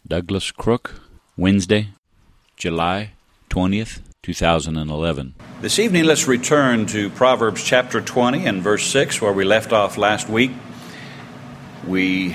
Douglas Crook, Wednesday, July 20th, 2011. This evening, let's return to Proverbs chapter 20 and verse 6, where we left off last week. We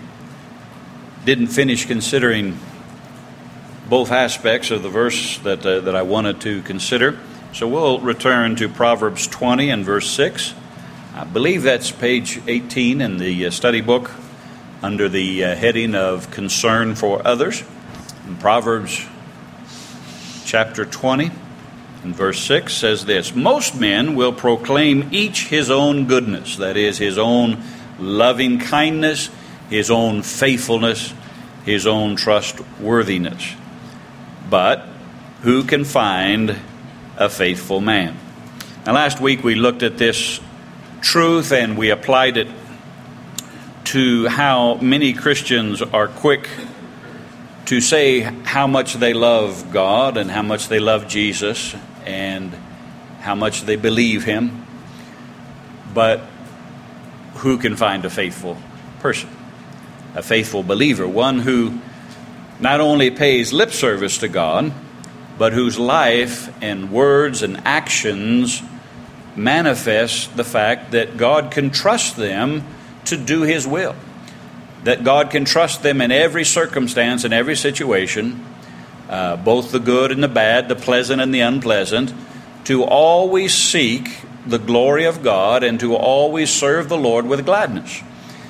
didn't finish considering both aspects of the verse that I wanted to consider. So we'll return to Proverbs 20 and verse 6. I believe that's page 18 in the study book under the heading of Concern for Others. In Proverbs chapter 20 and verse 6 says this: Most men will proclaim each his own goodness, that is, his own loving kindness, his own faithfulness, his own trustworthiness. But who can find a faithful man? Now, last week we looked at this truth and we applied it to how many Christians are quick to say how much they love God and how much they love Jesus and how much they believe Him. But who can find a faithful person, a faithful believer, one who not only pays lip service to God, but whose life and words and actions manifest the fact that God can trust them to do His will, that God can trust them in every circumstance, in every situation, both the good and the bad, the pleasant and the unpleasant, to always seek the glory of God and to always serve the Lord with gladness.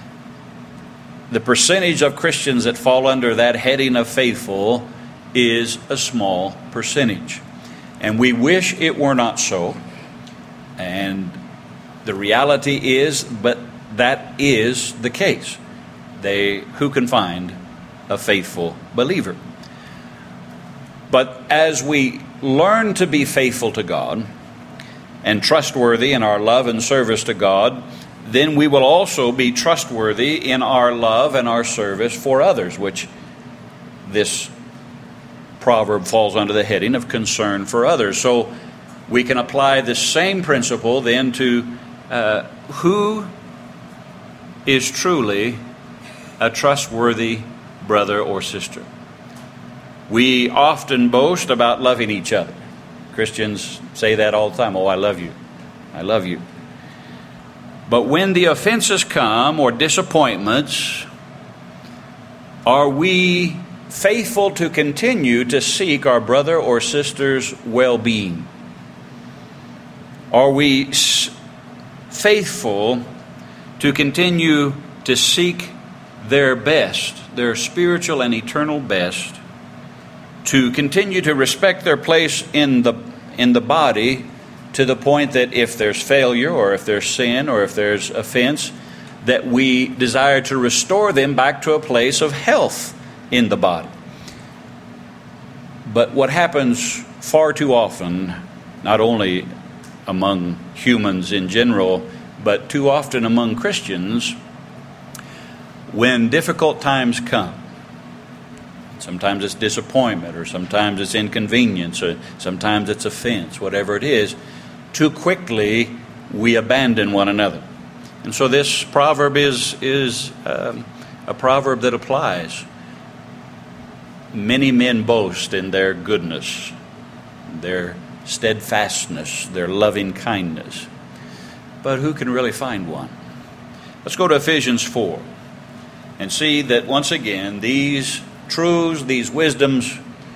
The percentage of Christians that fall under that heading of faithful is a small percentage. And we wish it were not so. And the reality is, but that is the case. Who can find a faithful believer? But as we learn to be faithful to God and trustworthy in our love and service to God, then we will also be trustworthy in our love and our service for others, which this proverb falls under the heading of concern for others. So we can apply the same principle then to who is truly a trustworthy brother or sister. We often boast about loving each other. Christians say that all the time. Oh, I love you. I love you. But when the offenses come or disappointments, are we faithful to continue to seek our brother or sister's well-being? Are we faithful to continue to seek their best, their spiritual and eternal best, to continue to respect their place in the body to the point that if there's failure or if there's sin or if there's offense, that we desire to restore them back to a place of health in the body? But what happens far too often, not only among humans in general, but too often among Christians, when difficult times come, sometimes it's disappointment, or sometimes it's inconvenience, or sometimes it's offense, whatever it is, too quickly we abandon one another. And so this proverb is a proverb that applies. Many men boast in their goodness, their steadfastness, their loving kindness. But who can really find one? Let's go to Ephesians 4 and see that once again these truths, these wisdoms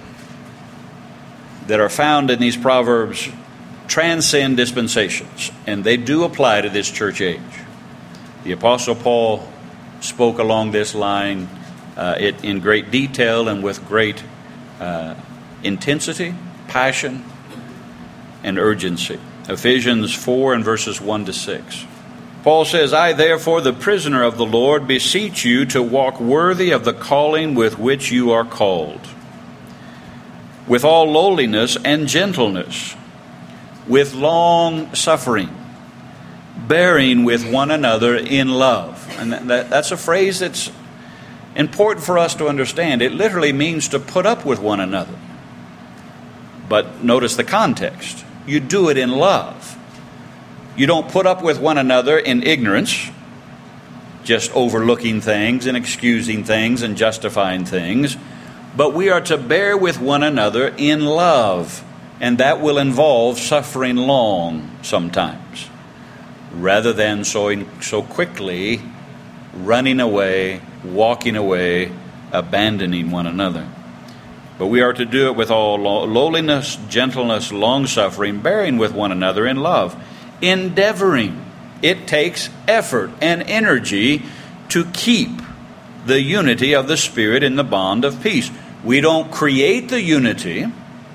that are found in these proverbs transcend dispensations, and they do apply to this church age. The Apostle Paul spoke along this line in great detail and with great intensity, passion, and urgency. Ephesians 4 and verses 1 to 6. Paul says, I therefore, the prisoner of the Lord, beseech you to walk worthy of the calling with which you are called, with all lowliness and gentleness, with long suffering, bearing with one another in love. And that's a phrase that's important for us to understand. It literally means to put up with one another. But notice the context. You do it in love. You don't put up with one another in ignorance, just overlooking things and excusing things and justifying things. but we are to bear with one another in love, and that will involve suffering long sometimes, rather than so quickly running away, walking away, abandoning one another. But we are to do it with all lowliness, gentleness, long-suffering, bearing with one another in love, endeavoring. It takes effort and energy to keep the unity of the Spirit in the bond of peace. We don't create the unity.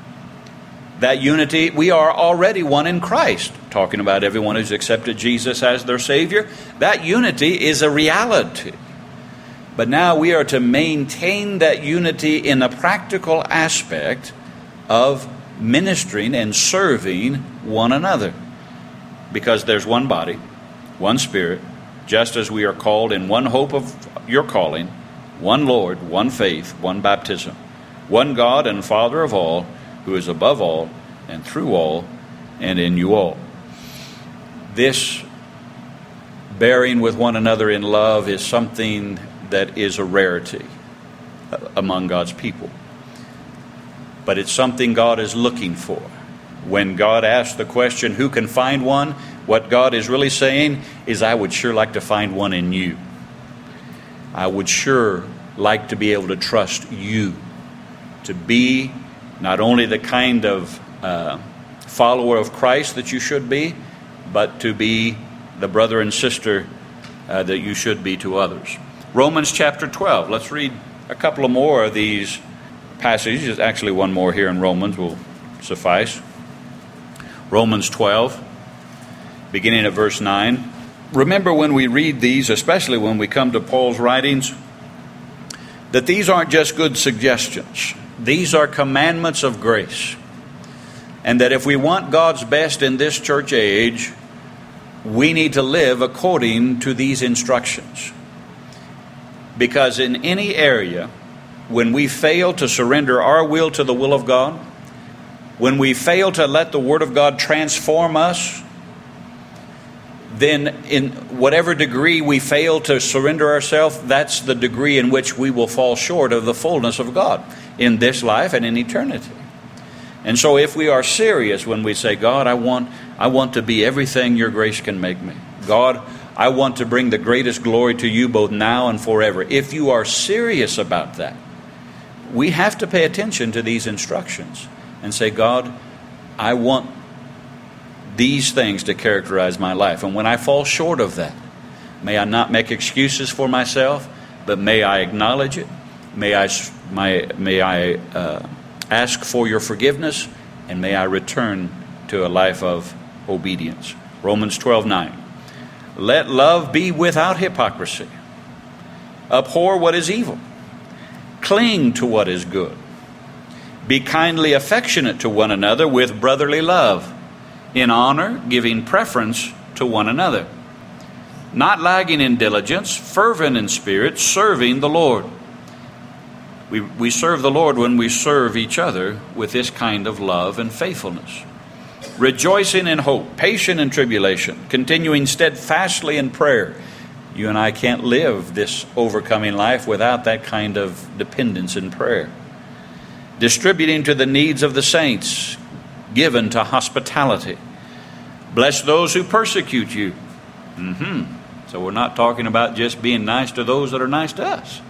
That unity, we are already one in Christ. Talking about everyone who's accepted Jesus as their Savior. That unity is a reality. But now we are to maintain that unity in a practical aspect of ministering and serving one another. Because there's one body, one Spirit, just as we are called in one hope of your calling, one Lord, one faith, one baptism, one God and Father of all, who is above all and through all and in you all. This bearing with one another in love is something that is a rarity among God's people. But it's something God is looking for. When God asks the question, who can find one? What God is really saying is, I would sure like to find one in you. I would sure like to be able to trust you to be not only the kind of follower of Christ that you should be, but to be the brother and sister that you should be to others. Romans chapter 12. Let's read a couple of more of these passages. Actually, one more here in Romans will suffice. Romans 12, beginning at verse 9. Remember when we read these, especially when we come to Paul's writings, that these aren't just good suggestions. These are commandments of grace. And that if we want God's best in this church age, we need to live according to these instructions. Because in any area, when we fail to surrender our will to the will of God, when we fail to let the Word of God transform us, then in whatever degree we fail to surrender ourselves, that's the degree in which we will fall short of the fullness of God in this life and in eternity. And so if we are serious when we say, God, I want to be everything your grace can make me. God, I want to bring the greatest glory to you both now and forever. If you are serious about that, we have to pay attention to these instructions and say, God, I want these things to characterize my life. And when I fall short of that, may I not make excuses for myself, but may I acknowledge it. May I ask for your forgiveness, and may I return to a life of obedience. Romans 12:9. Let love be without hypocrisy. Abhor what is evil. Cling to what is good. Be kindly affectionate to one another with brotherly love, in honor, giving preference to one another. Not lagging in diligence, fervent in spirit, serving the Lord. We serve the Lord when we serve each other with this kind of love and faithfulness. Rejoicing in hope, patient in tribulation, continuing steadfastly in prayer. You and I can't live this overcoming life without that kind of dependence in prayer. Distributing to the needs of the saints, given to hospitality. Bless those who persecute you. So we're not talking about just being nice to those that are nice to us.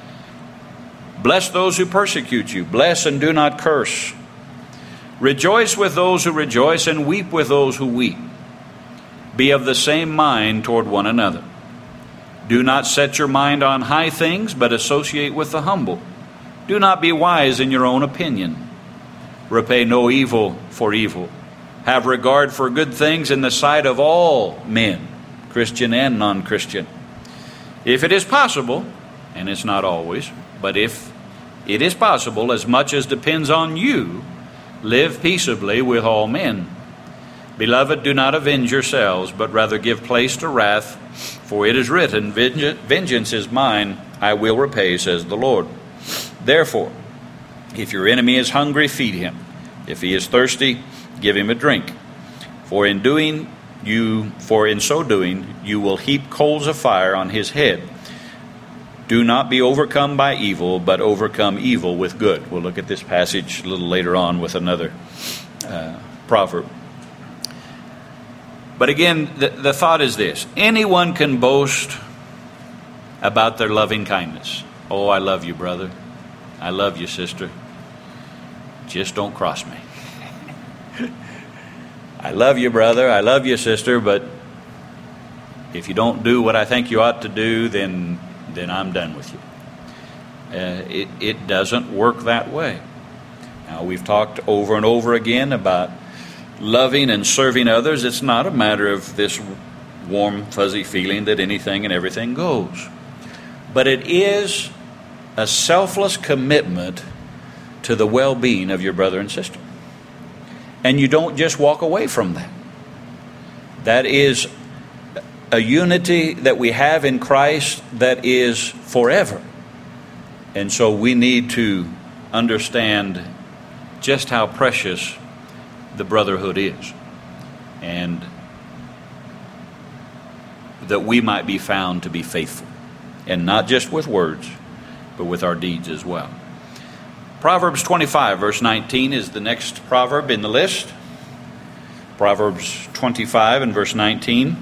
Bless those who persecute you. Bless and do not curse. Rejoice with those who rejoice and weep with those who weep. Be of the same mind toward one another. Do not set your mind on high things, but associate with the humble. Do not be wise in your own opinion. Repay no evil for evil. Have regard for good things in the sight of all men, Christian and non-Christian. If it is possible, and it's not always, but if it is possible, as much as depends on you, live peaceably with all men. Beloved, do not avenge yourselves, but rather give place to wrath, for it is written, vengeance is mine, I will repay, says the Lord. Therefore, if your enemy is hungry, feed him. If he is thirsty, give him a drink. For in so doing, you will heap coals of fire on his head. Do not be overcome by evil, but overcome evil with good. We'll look at this passage a little later on with another proverb. But again, the thought is this. Anyone can boast about their loving kindness. Oh, I love you, brother. I love you, sister. Just don't cross me. I love you, brother. I love you, sister. But if you don't do what I think you ought to do, then I'm done with you. It doesn't work that way. Now, we've talked over and over again about loving and serving others. It's not a matter of this warm, fuzzy feeling that anything and everything goes. But it is a selfless commitment to the well-being of your brother and sister. And you don't just walk away from that. That is a unity that we have in Christ that is forever. And so we need to understand just how precious the brotherhood is, and that we might be found to be faithful, and not just with words, but with our deeds as well. Proverbs 25, verse 19 is the next proverb in the list. Proverbs 25 and verse 19.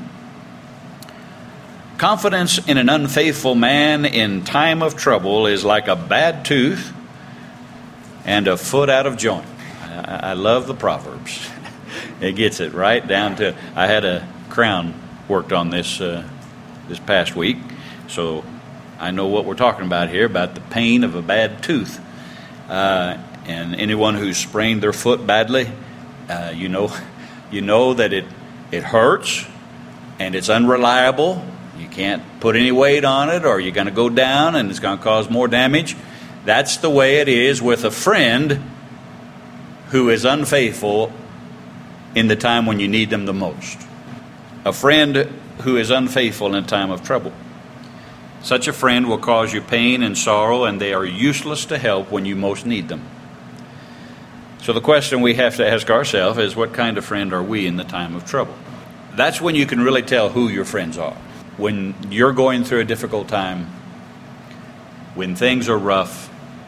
Confidence in an unfaithful man in time of trouble is like a bad tooth and a foot out of joint. I love the Proverbs. It gets it right down to. I had a crown worked on this past week, so I know what we're talking about here, about the pain of a bad tooth. And anyone who's sprained their foot badly, you know that it hurts and it's unreliable. You can't put any weight on it, or you're going to go down and it's going to cause more damage. That's the way it is with a friend who is unfaithful in the time when you need them the most. A friend who is unfaithful in a time of trouble. Such a friend will cause you pain and sorrow, and they are useless to help when you most need them. So the question we have to ask ourselves is, what kind of friend are we in the time of trouble? That's when you can really tell who your friends are. When you're going through a difficult time, when things are rough,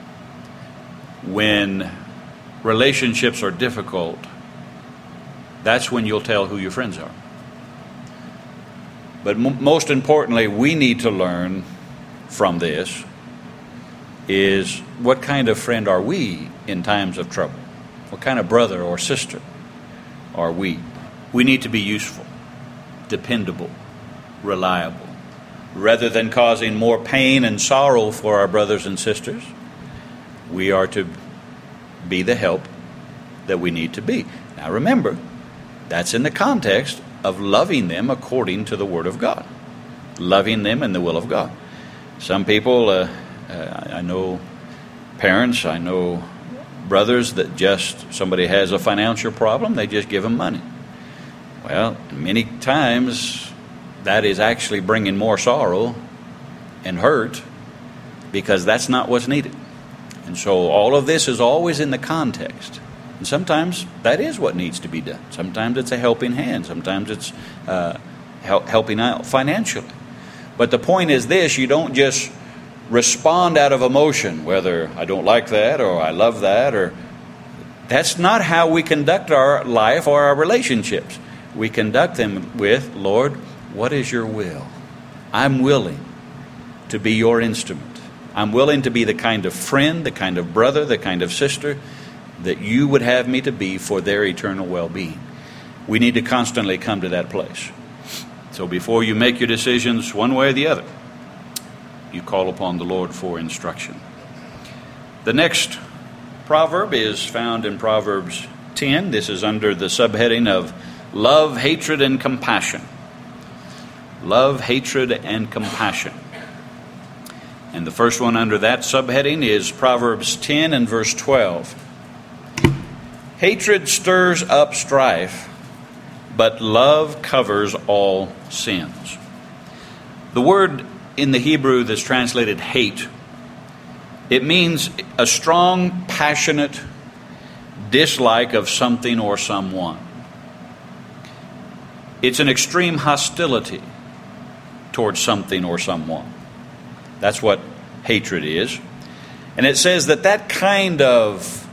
when relationships are difficult, that's when you'll tell who your friends are. But most importantly, we need to learn from this is, what kind of friend are we in times of trouble? What kind of brother or sister are we? We need to be useful, dependable, reliable. Rather than causing more pain and sorrow for our brothers and sisters, we are to be the help that we need to be. Now remember, that's in the context of loving them according to the Word of God. Loving them in the will of God. Some people, I know parents, I know brothers that just, somebody has a financial problem, they just give them money. Well, many times that is actually bringing more sorrow and hurt, because that's not what's needed. And so all of this is always in the context. And sometimes that is what needs to be done. Sometimes it's a helping hand. Sometimes it's helping out financially. But the point is this: you don't just respond out of emotion, whether I don't like that or I love that, or that's not how we conduct our life or our relationships. We conduct them with, Lord, what is your will? I'm willing to be your instrument. I'm willing to be the kind of friend, the kind of brother, the kind of sister that you would have me to be for their eternal well-being. We need to constantly come to that place. So before you make your decisions one way or the other, you call upon the Lord for instruction. The next proverb is found in Proverbs 10. This is under the subheading of love, hatred, and compassion. Love, hatred, and compassion. And the first one under that subheading is Proverbs 10 and verse 12. Hatred stirs up strife, but love covers all sins. The word in the Hebrew that's translated hate, it means a strong, passionate dislike of something or someone. It's an extreme hostility towards something or someone. That's what hatred is. And it says that that kind of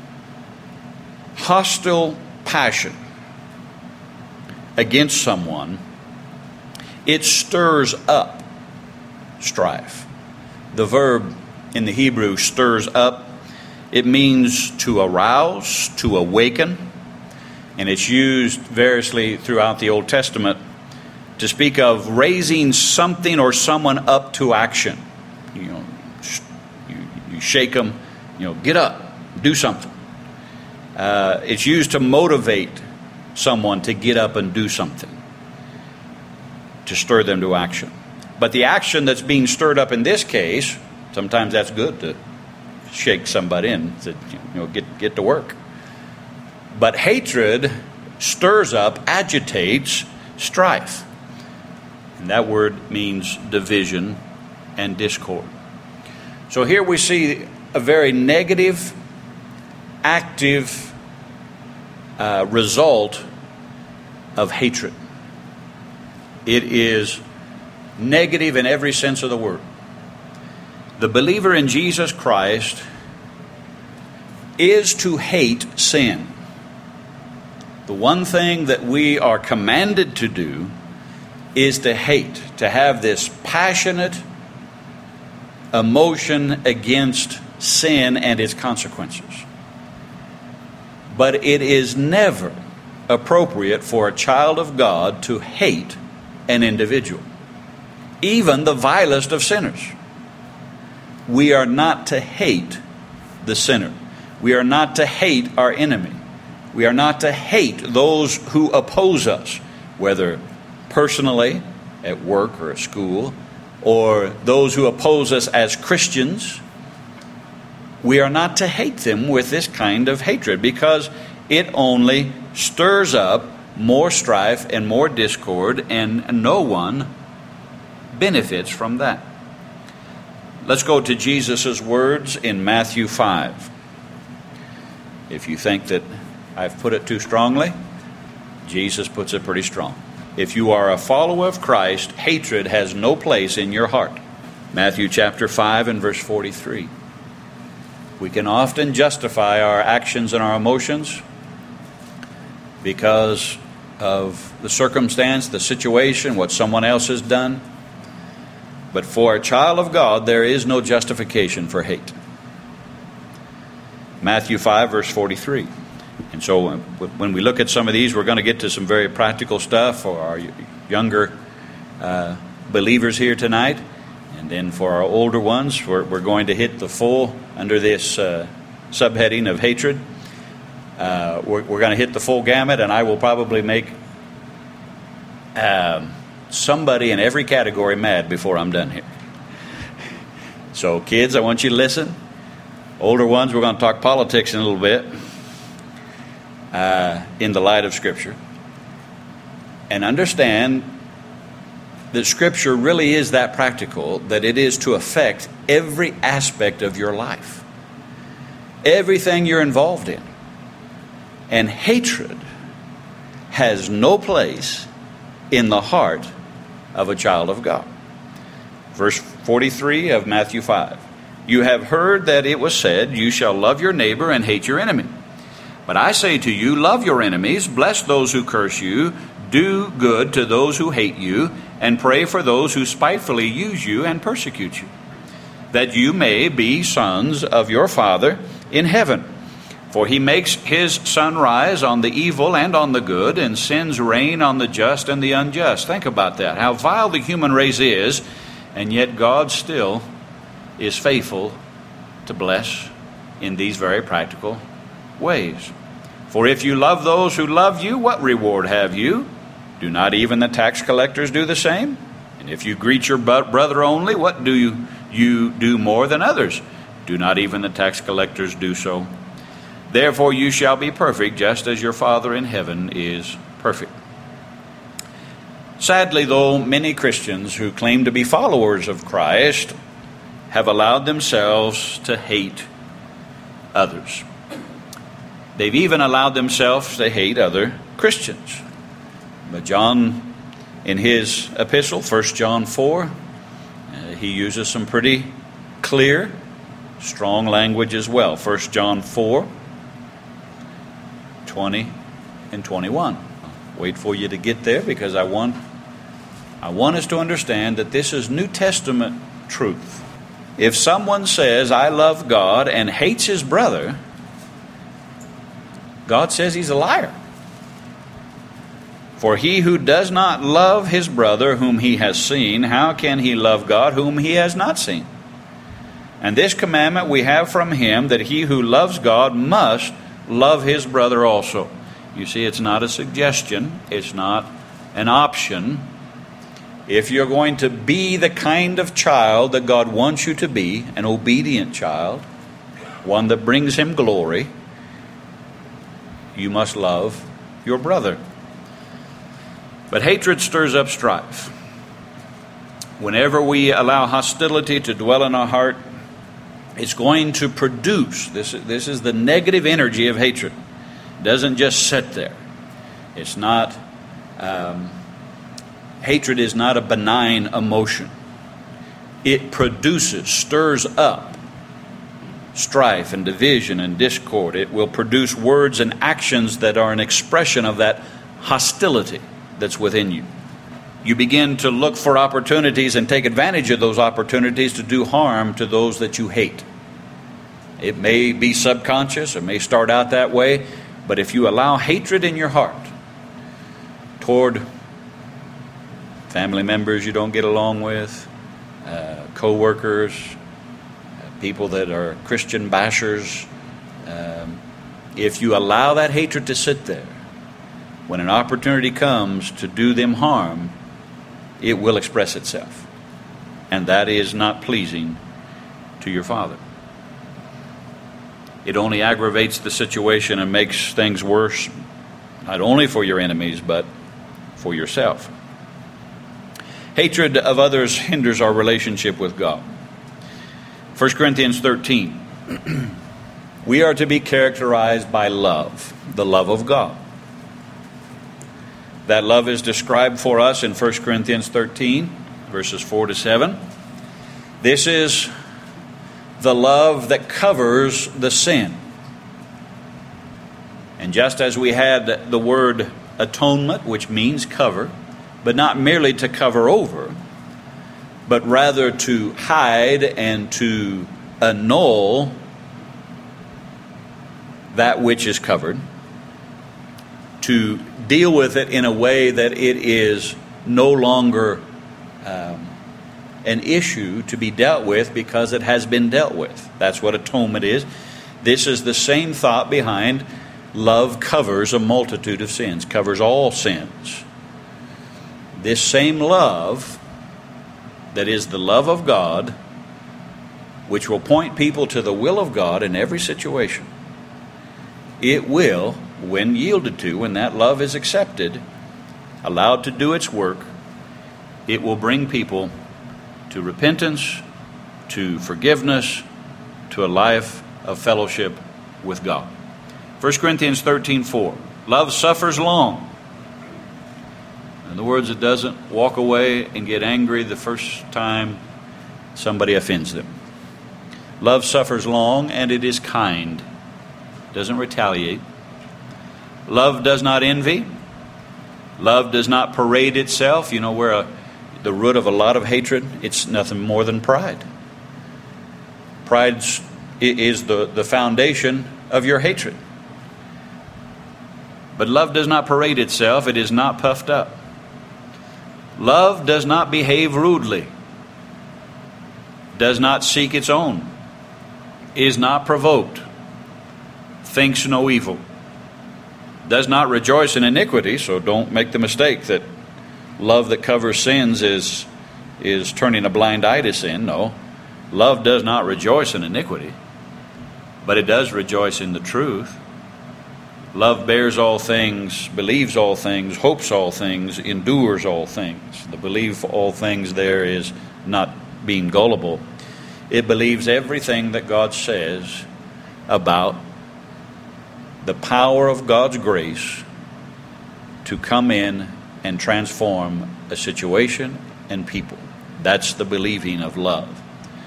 hostile passion against someone, it stirs up strife. The verb in the Hebrew, stirs up, it means to arouse, to awaken, and it's used variously throughout the Old Testament to speak of raising something or someone up to action. You shake them, get up, do something. It's used to motivate someone to get up and do something, to stir them to action. But the action that's being stirred up in this case, sometimes that's good to shake somebody and say, get to work. But hatred stirs up, agitates strife. And that word means division and discord. So here we see a very negative, active result of hatred. It is negative in every sense of the word. The believer in Jesus Christ is to hate sin. The one thing that we are commanded to do is to hate, to have this passionate emotion against sin and its consequences. But it is never appropriate for a child of God to hate an individual, even the vilest of sinners. We are not to hate the sinner. We are not to hate our enemy. We are not to hate those who oppose us, whether personally, at work or at school, or those who oppose us as Christians. We are not to hate them with this kind of hatred, because it only stirs up more strife and more discord, and no one benefits from that. Let's go to Jesus' words in Matthew 5. If you think that I've put it too strongly, Jesus puts it pretty strong. If you are a follower of Christ, hatred has no place in your heart. Matthew chapter 5 and verse 43. We can often justify our actions and our emotions because of the circumstance, the situation, what someone else has done. But for a child of God, there is no justification for hate. Matthew 5, verse 43. And so when we look at some of these, we're going to get to some very practical stuff for our younger believers here tonight. And then for our older ones, we're going to hit the full, under this subheading of hatred. We're going to hit the full gamut, and I will probably make somebody in every category mad before I'm done here. So kids, I want you to listen. Older ones, we're going to talk politics in a little bit in the light of Scripture. And understand that Scripture really is that practical, that it is to affect every aspect of your life, everything you're involved in. And hatred has no place in the heart of a child of God. Verse 43 of Matthew 5. You have heard that it was said, you shall love your neighbor and hate your enemy. But I say to you, love your enemies, bless those who curse you, do good to those who hate you, and pray for those who spitefully use you and persecute you, that you may be sons of your Father in heaven. For he makes his sun rise on the evil and on the good, and sends rain on the just and the unjust. Think about that, how vile the human race is, and yet God still is faithful to bless in these very practical ways. For if you love those who love you, what reward have you? Do not even the tax collectors do the same? And if you greet your brother only, what do you do more than others? Do not even the tax collectors do so? Therefore you shall be perfect, just as your Father in heaven is perfect. Sadly, though, many Christians who claim to be followers of Christ have allowed themselves to hate others. They've even allowed themselves to hate other Christians. But John, in his epistle, 1 John 4, he uses some pretty clear, strong language as well. 1 John 4, 20 and 21. Wait for you to get there, because I want us to understand that this is New Testament truth. If someone says, I love God, and hates his brother, God says he's a liar. For he who does not love his brother whom he has seen, how can he love God whom he has not seen? And this commandment we have from him, that he who loves God must love his brother also. You see, it's not a suggestion. It's not an option. If you're going to be the kind of child that God wants you to be, an obedient child, one that brings him glory, you must love your brother. But hatred stirs up strife. Whenever we allow hostility to dwell in our heart, it's going to produce, this is the negative energy of hatred. It doesn't just sit there. It's not, hatred is not a benign emotion. It produces, stirs up strife and division and discord. It will produce words and actions that are an expression of that hostility that's within you. You begin to look for opportunities and take advantage of those opportunities to do harm to those that you hate. It may be subconscious, it may start out that way, but if you allow hatred in your heart toward family members you don't get along with, co-workers, people that are Christian bashers, if you allow that hatred to sit there, when an opportunity comes to do them harm, it will express itself. And that is not pleasing to your Father. It only aggravates the situation and makes things worse, not only for your enemies, but for yourself. Hatred of others hinders our relationship with God. 1 Corinthians 13. We are to be characterized by love, the love of God. That love is described for us in 1 Corinthians 13, verses 4 to 7. This is the love that covers the sin. And just as we had the word atonement, which means cover, but not merely to cover over, but rather to hide and to annul that which is covered, to deal with it in a way that it is no longer an issue to be dealt with because it has been dealt with. That's what atonement is. This is the same thought behind love covers a multitude of sins, covers all sins. This same love, that is the love of God, which will point people to the will of God in every situation, it will, when yielded to, when that love is accepted, allowed to do its work, it will bring people to repentance, to forgiveness, to a life of fellowship with God. 1 Corinthians 13:4. Love suffers long. In other words, it doesn't walk away and get angry the first time somebody offends them. Love suffers long, and it is kind. It doesn't retaliate. Love does not envy. Love does not parade itself. You know where the root of a lot of hatred, it's nothing more than pride. Pride is the foundation of your hatred. But love does not parade itself. It is not puffed up. Love does not behave rudely, does not seek its own, is not provoked, thinks no evil, does not rejoice in iniquity. So don't make the mistake that love that covers sins is turning a blind eye to sin. No, love does not rejoice in iniquity, but it does rejoice in the truth. Love bears all things, believes all things, hopes all things, endures all things. The believe all things there is not being gullible. It believes everything that God says about the power of God's grace to come in and transform a situation and people. That's the believing of love.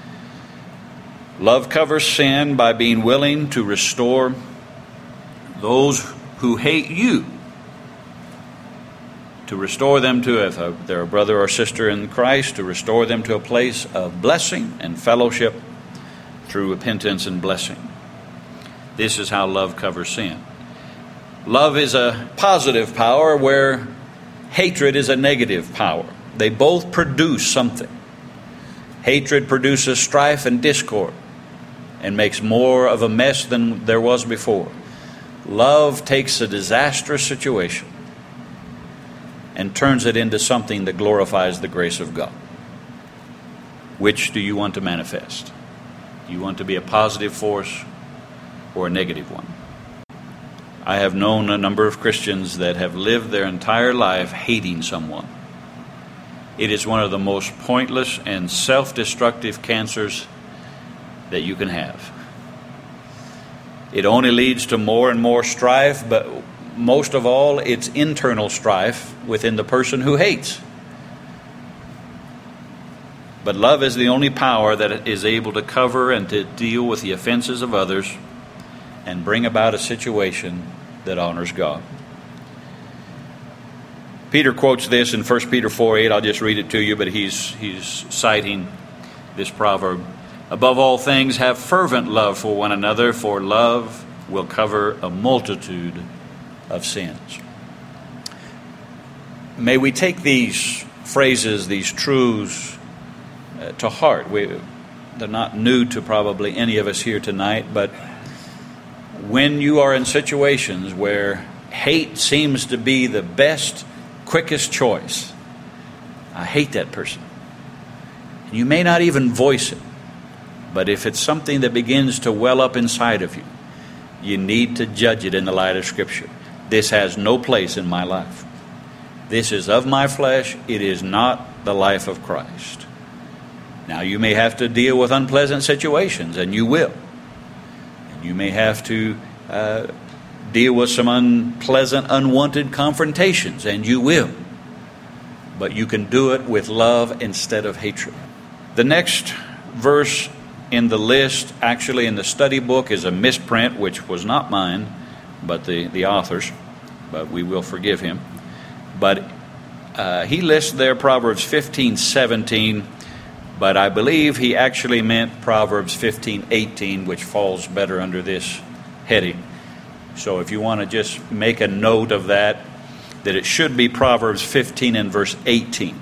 Love covers sin by being willing to restore those who hate you, to restore them to, if they're a brother or sister in Christ, to restore them to a place of blessing and fellowship through repentance and blessing. This is how love covers sin. Love is a positive power where hatred is a negative power. They both produce something. Hatred produces strife and discord and makes more of a mess than there was before. Love takes a disastrous situation and turns it into something that glorifies the grace of God. Which do you want to manifest? Do you want to be a positive force or a negative one? I have known a number of Christians that have lived their entire life hating someone. It is one of the most pointless and self-destructive cancers that you can have. It only leads to more and more strife, but most of all, it's internal strife within the person who hates. But love is the only power that is able to cover and to deal with the offenses of others and bring about a situation that honors God. Peter quotes this in 1 Peter 4:8. I'll just read it to you, but he's citing this proverb. Above all things, have fervent love for one another, for love will cover a multitude of sins. May we take these phrases, these truths to heart. They're not new to probably any of us here tonight, but when you are in situations where hate seems to be the best, quickest choice, I hate that person. You may not even voice it, but if it's something that begins to well up inside of you, you need to judge it in the light of Scripture. This has no place in my life. This is of my flesh. It is not the life of Christ. Now, you may have to deal with unpleasant situations, and you will. And you may have to deal with some unpleasant, unwanted confrontations, and you will. But you can do it with love instead of hatred. The next verse in the list, actually in the study book, is a misprint, which was not mine, but the author's. But we will forgive him. But he lists there Proverbs 15:17, but I believe he actually meant Proverbs 15:18, which falls better under this heading. So if you want to just make a note of that it should be Proverbs 15 and verse 18.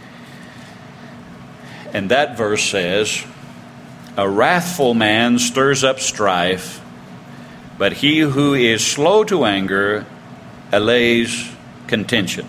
And that verse says, a wrathful man stirs up strife, but he who is slow to anger allays contention.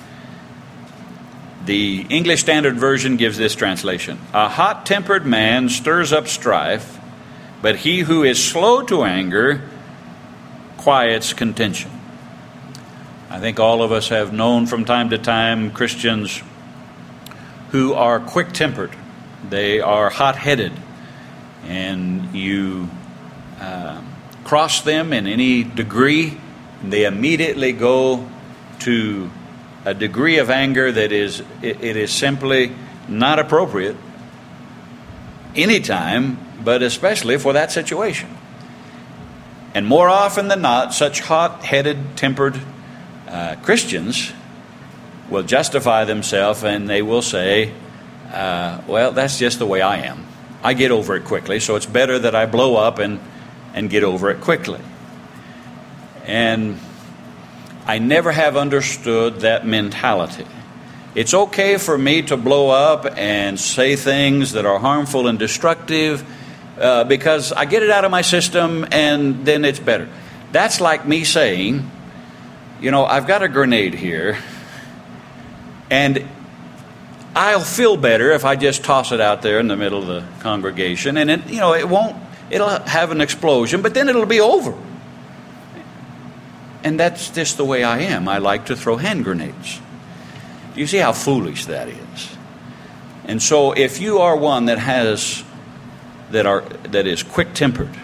The English Standard Version gives this translation. A hot-tempered man stirs up strife, but he who is slow to anger quiets contention. I think all of us have known from time to time Christians who are quick-tempered. They are hot-headed, and you cross them in any degree, and they immediately go to a degree of anger that it is simply not appropriate anytime, but especially for that situation. And more often than not, such hot-headed, tempered Christians will justify themselves, and they will say, well, that's just the way I am. I get over it quickly, so it's better that I blow up and get over it quickly. And I never have understood that mentality. It's okay for me to blow up and say things that are harmful and destructive because I get it out of my system and then it's better. That's like me saying, I've got a grenade here and I'll feel better if I just toss it out there in the middle of the congregation, and it'll have an explosion, but then it'll be over. And that's just the way I am. I like to throw hand grenades. Do you see how foolish that is? And so if you are one that is quick-tempered,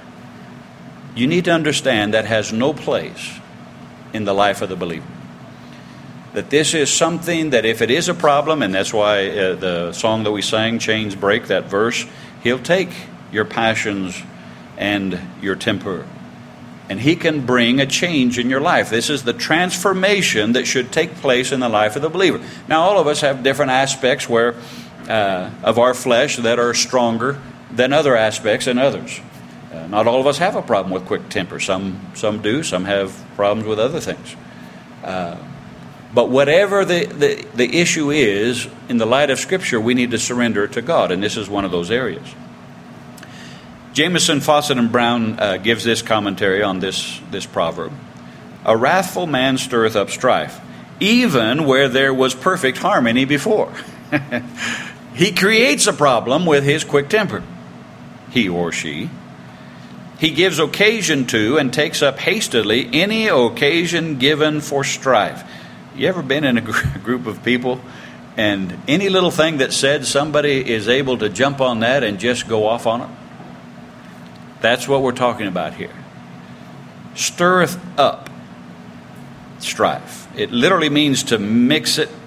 you need to understand that has no place in the life of the believer. That this is something that if it is a problem, and that's why the song that we sang, Chains Break, that verse, He'll take your passions and your temper, and He can bring a change in your life. This is the transformation that should take place in the life of the believer. Now, all of us have different aspects of our flesh that are stronger than other aspects and others. Not all of us have a problem with quick temper. Some do. Some have problems with other things. But whatever the issue is, in the light of Scripture, we need to surrender it to God, and this is one of those areas. Jameson, Fawcett, and Brown gives this commentary on this proverb. A wrathful man stirreth up strife, even where there was perfect harmony before. He creates a problem with his quick temper, he or she. He gives occasion to and takes up hastily any occasion given for strife. You ever been in a group of people and any little thing that's said, somebody is able to jump on that and just go off on it? That's what we're talking about here. Stirreth up strife. It literally means to mix it,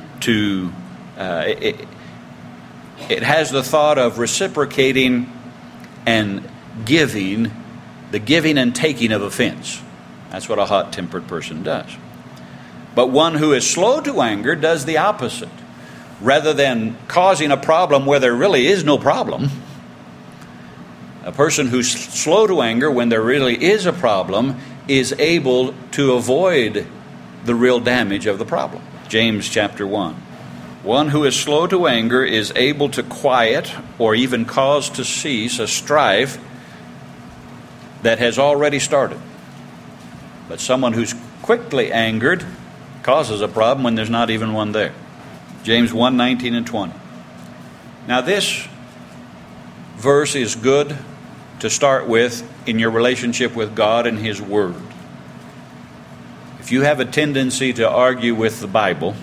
it has the thought of reciprocating and giving, the giving and taking of offense. That's what a hot-tempered person does. But one who is slow to anger does the opposite. Rather than causing a problem where there really is no problem, a person who's slow to anger when there really is a problem is able to avoid the real damage of the problem. James chapter 1. One who is slow to anger is able to quiet or even cause to cease a strife that has already started. But someone who's quickly angered causes a problem when there's not even one there. James 1:19 and 20. Now this verse is good to start with in your relationship with God and His Word. If you have a tendency to argue with the Bible,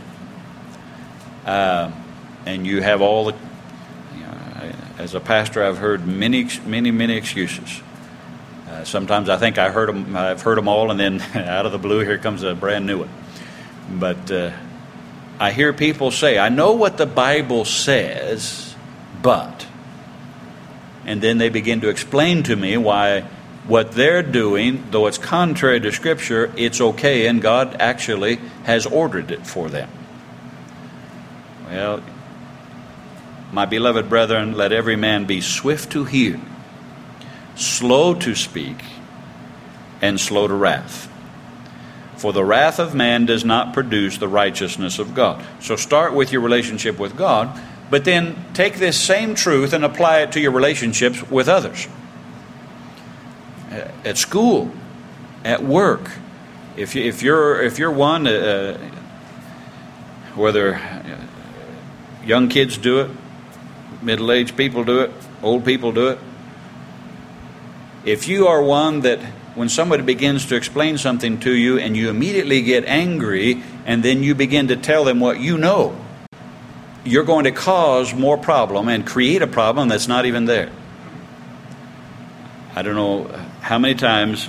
and you have all the, as a pastor, I've heard many excuses. Sometimes I think I've heard them all, and then out of the blue, here comes a brand new one. But I hear people say, I know what the Bible says, but... And then they begin to explain to me why what they're doing, though it's contrary to Scripture, it's okay, and God actually has ordered it for them. Well, my beloved brethren, let every man be swift to hear, slow to speak, and slow to wrath. For the wrath of man does not produce the righteousness of God. So start with your relationship with God, but then take this same truth and apply it to your relationships with others. At school, at work. If you're one, whether young kids do it, middle-aged people do it, old people do it. If you are one that when somebody begins to explain something to you and you immediately get angry and then you begin to tell them what you know, you're going to cause more problem and create a problem that's not even there. I don't know how many times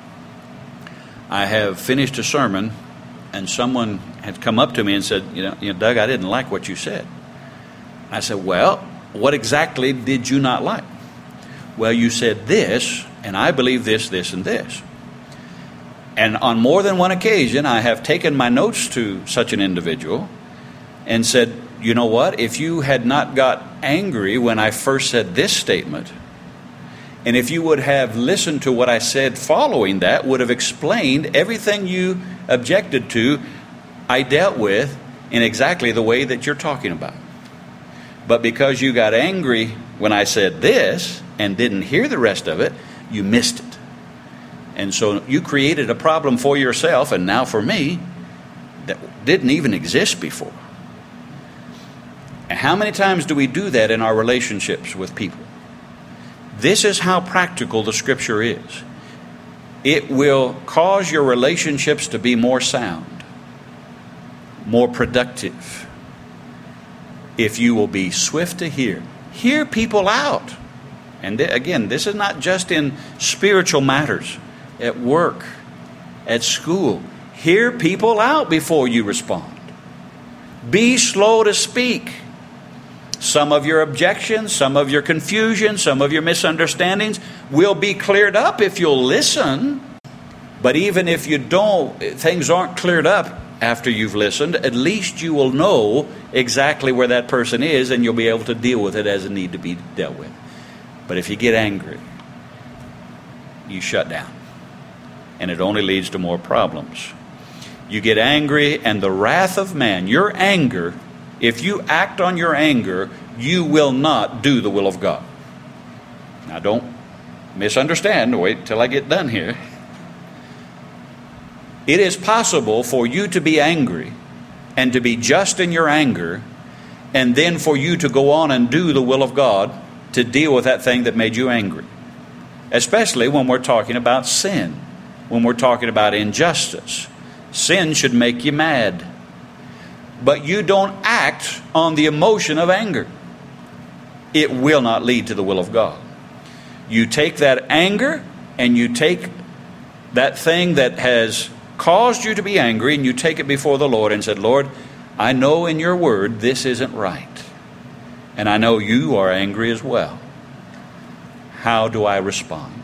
I have finished a sermon and someone had come up to me and said, you know, Doug, I didn't like what you said. I said, well, what exactly did you not like? Well, you said this, and I believe this, this, and this. And on more than one occasion, I have taken my notes to such an individual and said, you know what, if you had not got angry when I first said this statement, and if you would have listened to what I said following that, would have explained everything you objected to, I dealt with in exactly the way that you're talking about. But because you got angry when I said this and didn't hear the rest of it, you missed it. And so you created a problem for yourself and now for me that didn't even exist before. And how many times do we do that in our relationships with people? This is how practical the Scripture is. It will cause your relationships to be more sound, more productive, if you will be swift to hear. Hear people out. And again, this is not just in spiritual matters, at work, at school. Hear people out before you respond. Be slow to speak. Some of your objections, some of your confusion, some of your misunderstandings will be cleared up if you'll listen. But even if you don't, things aren't cleared up after you've listened, at least you will know exactly where that person is, and you'll be able to deal with it as it need to be dealt with. But if you get angry, you shut down, and it only leads to more problems. You get angry, and the wrath of man, your anger, if you act on your anger, you will not do the will of God. Now don't misunderstand. Wait till I get done here. It is possible for you to be angry and to be just in your anger, and then for you to go on and do the will of God to deal with that thing that made you angry. Especially when we're talking about sin, when we're talking about injustice. Sin should make you mad. But you don't act on the emotion of anger. It will not lead to the will of God. You take that anger and you take that thing that has caused you to be angry and you take it before the Lord and said, Lord, I know in your word this isn't right. And I know you are angry as well. How do I respond?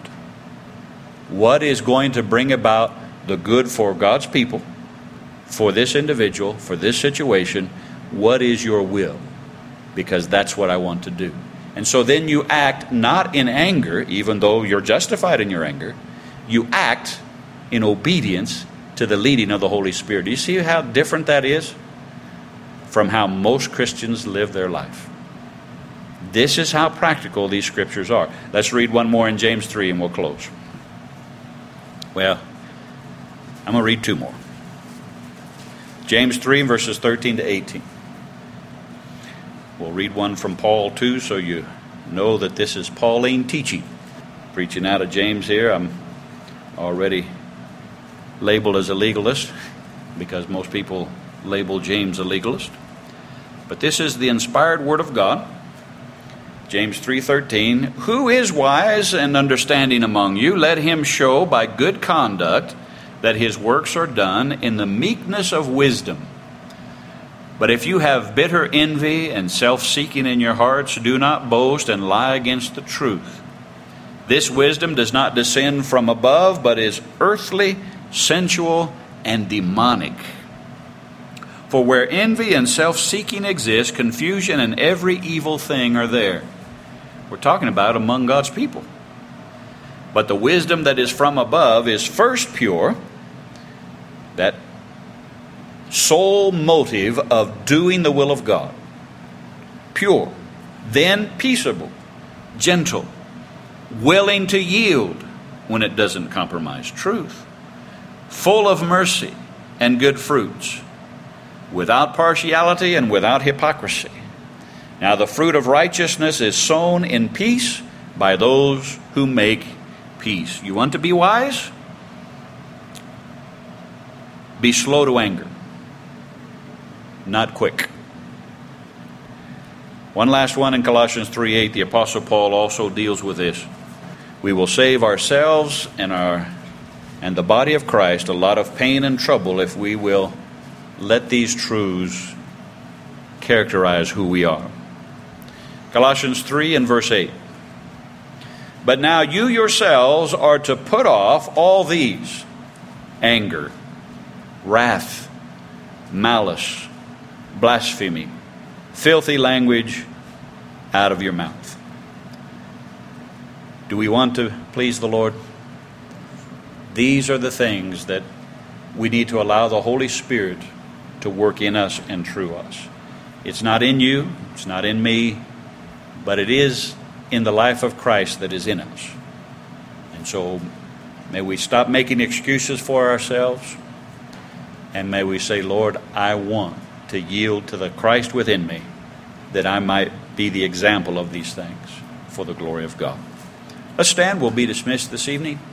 What is going to bring about the good for God's people, for this individual, for this situation? What is your will? Because that's what I want to do. And so then you act not in anger, even though you're justified in your anger. You act in obedience to the leading of the Holy Spirit. Do you see how different that is from how most Christians live their life? This is how practical these scriptures are. Let's read one more in James 3 and we'll close. Well, I'm going to read two more. James 3 verses 13 to 18. We'll read one from Paul too, so you know that this is Pauline teaching. Preaching out of James here. I'm already labeled as a legalist because most people label James a legalist. But this is the inspired word of God. James 3:13, who is wise and understanding among you? Let him show by good conduct that his works are done in the meekness of wisdom. But if you have bitter envy and self-seeking in your hearts, do not boast and lie against the truth. This wisdom does not descend from above, but is earthly, sensual, and demonic. For where envy and self-seeking exist, confusion and every evil thing are there. We're talking about among God's people. But the wisdom that is from above is first pure, that sole motive of doing the will of God. Pure, then peaceable, gentle, willing to yield when it doesn't compromise truth, full of mercy and good fruits, without partiality and without hypocrisy. Now the fruit of righteousness is sown in peace by those who make peace. You want to be wise? Be slow to anger, not quick. One last one in Colossians 3:8, the Apostle Paul also deals with this. We will save ourselves and the body of Christ a lot of pain and trouble if we will let these truths characterize who we are. Colossians 3 and verse 8. But now you yourselves are to put off all these: anger, wrath, malice, blasphemy, filthy language out of your mouth. Do we want to please the Lord? These are the things that we need to allow the Holy Spirit to work in us and through us. It's not in you, it's not in me, but it is in the life of Christ that is in us. And so may we stop making excuses for ourselves, and may we say, Lord, I want to yield to the Christ within me, that I might be the example of these things for the glory of God. Let's stand. We'll be dismissed this evening.